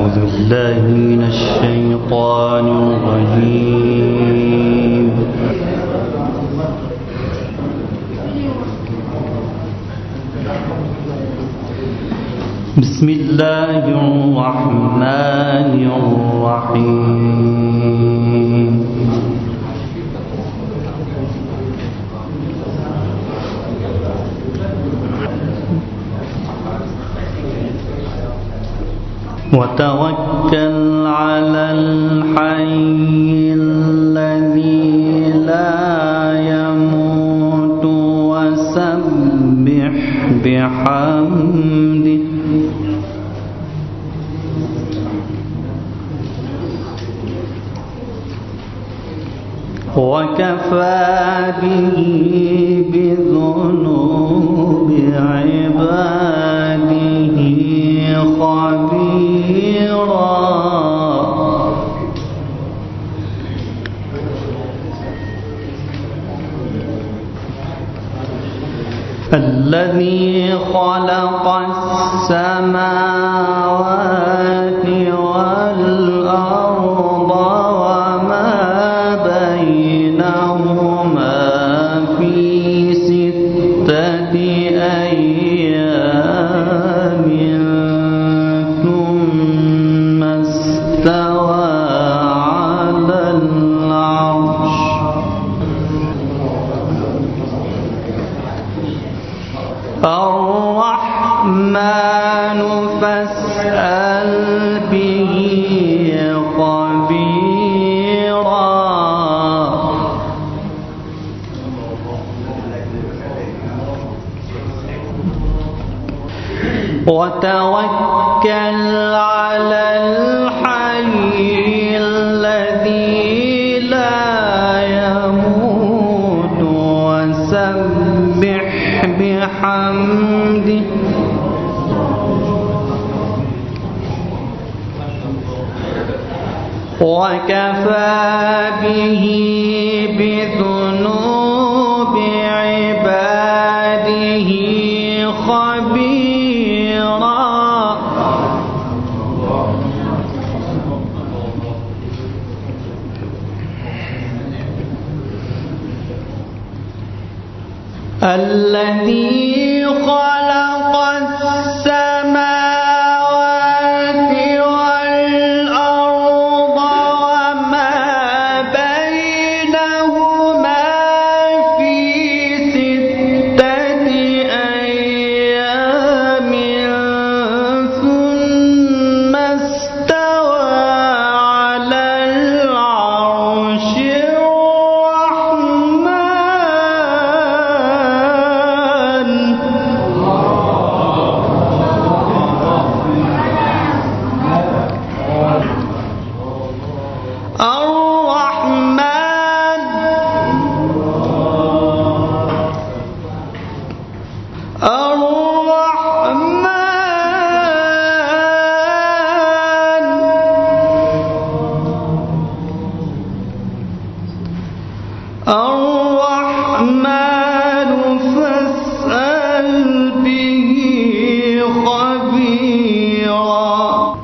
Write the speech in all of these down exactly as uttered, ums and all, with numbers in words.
أعوذ بالله من الشيطان الرجيم. بسم الله الرحمن الرحيم. وتوكل على الحي الذي لا يموت وسبح بحمده وكفى به بذنوب عباده خبيرا. الذي خلق السماوات والأرض وما بينهما في ستة أيام ثم استوى على العرش. الرحمن فاسأل به خبيرا. وتوكل على الحي الذي لا يموت وسبح بحمده وكفى به بذنوب عباده خبيرا. الذي خلق السماوات والأرض وما بينهما في ستة أيام ثم استوى على العرش. الرحمن فاسأل به خبيرا.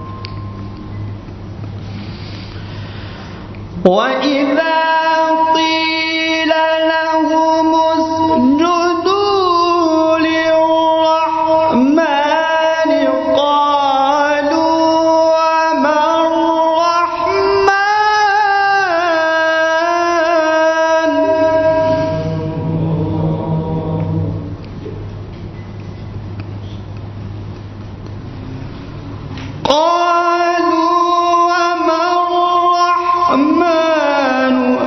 وإذا قيل لهم اسجدوا للرحمن قالوا وما الرحمن قالوا وما الرحمن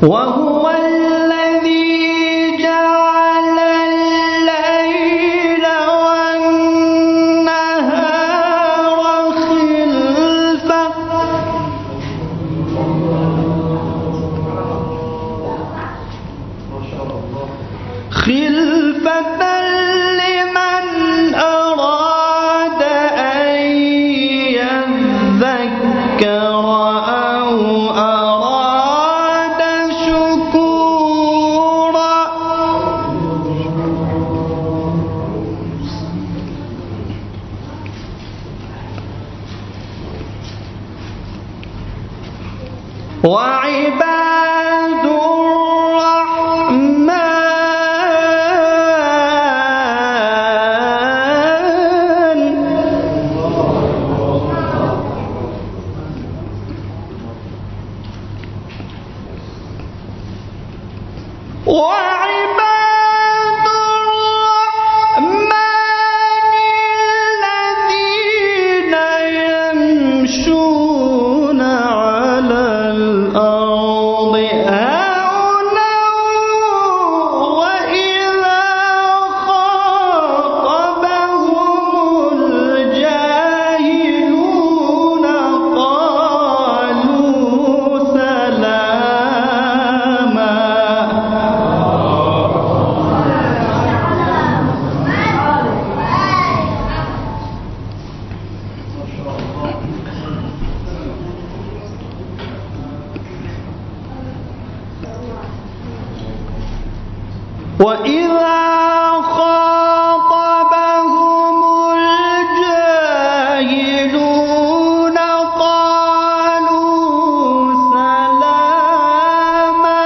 وهو الذي جعل الليل والنهار خلفة خلفة لمن أراد أن يذكر أو أراد شكورا وعباد الرحمن وعباد الرحمن الذين يمشون على الأرض هونا وإذا خاطبهم الجاهلون قالوا سلاما وإذا خاطبهم الجاهلون قالوا سلاما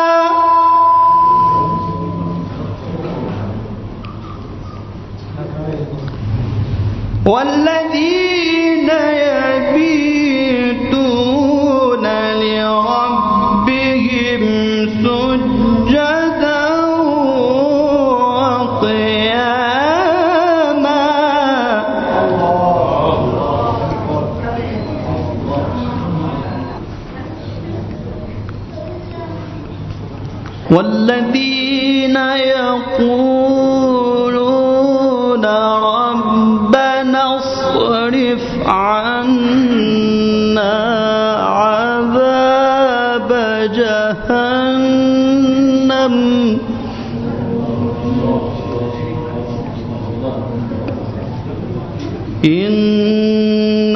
والذين يبيتون لربهم سجدا وقياما والذين يقولون ربنا اصرف عنا عذاب جهنم إن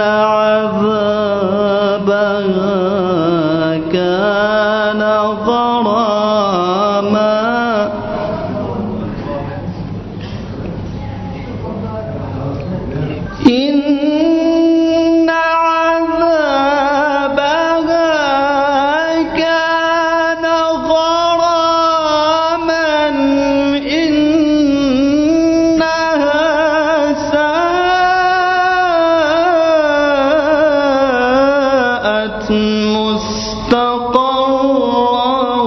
عذابها كان غراما إن عذابها كان غراما إنها ساءت مستقرا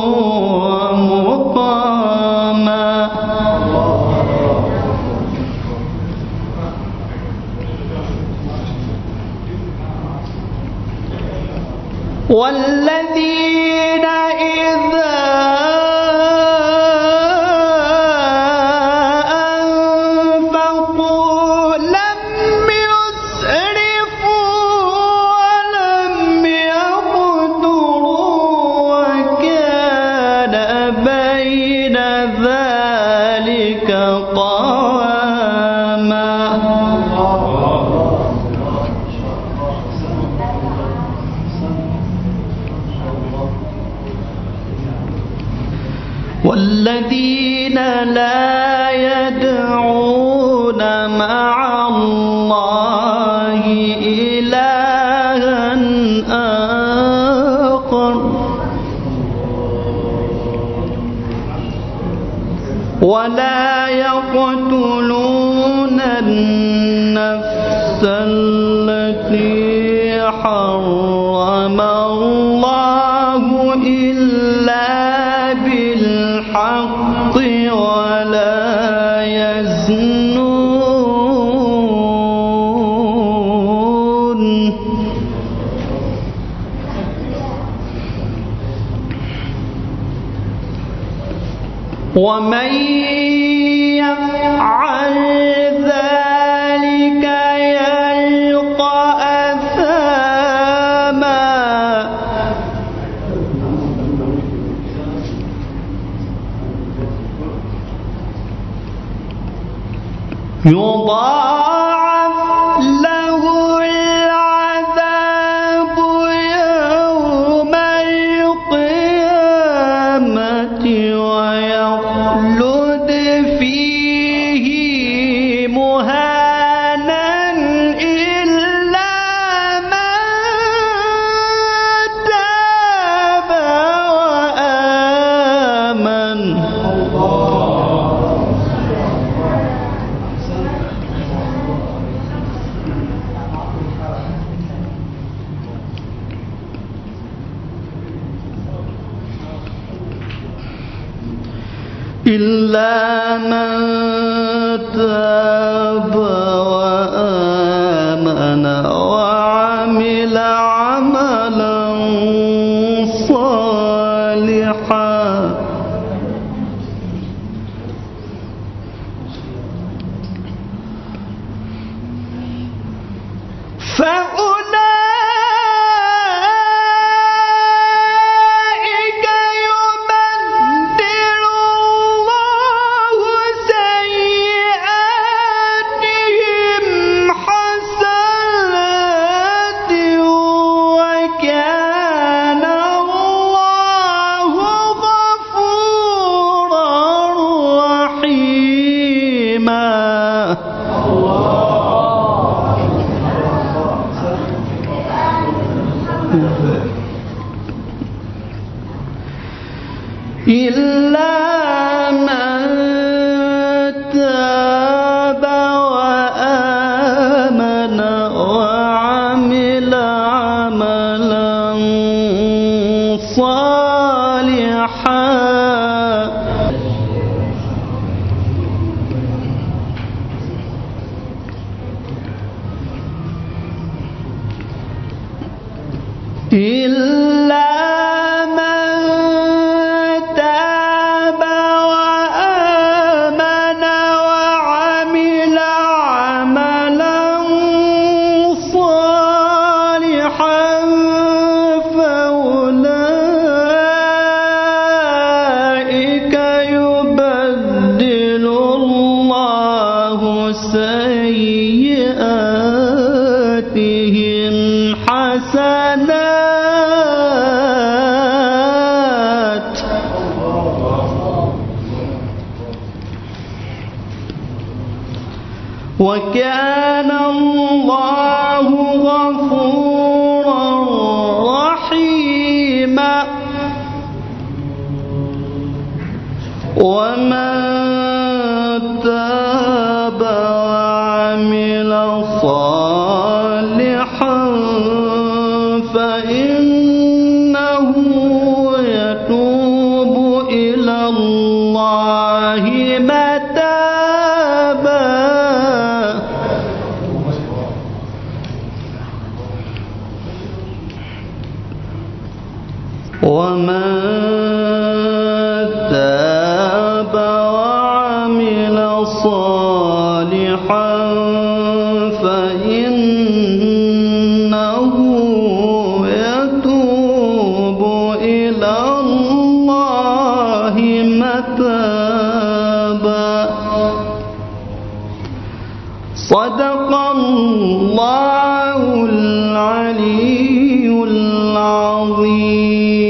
ومقاما والذين إذا أنفقوا لم يسرفوا ولم يقتروا وكان بين ذلك قواما والذين لا يدعون مع الله إلها آخر ولا يقتلون النفس التي حرم الله إلا بالحق ولا يزنون ومن يفعل ذلك يلقى أثاما يضاعف له العذاب يوم القيامة ويخلد فيه مهانا إلا من تاب وآمن. إلا من تاب وآمن وعمل عملا صالحا فأولئك يبدل الله سيئاتهم حسنات وكان الله غفورا رحيما. إلا من تاب وآمن وعمل عملا صالحا إلا سيئاتهم حسنات وكان الله غفورا رحيما. ومن تاب وعمل صالحا فإنه يتوب إلى الله متابا. ومن تاب وعمل صالحا فإنه يتوب إلى الله متابا. صدق الله العلي العظيم.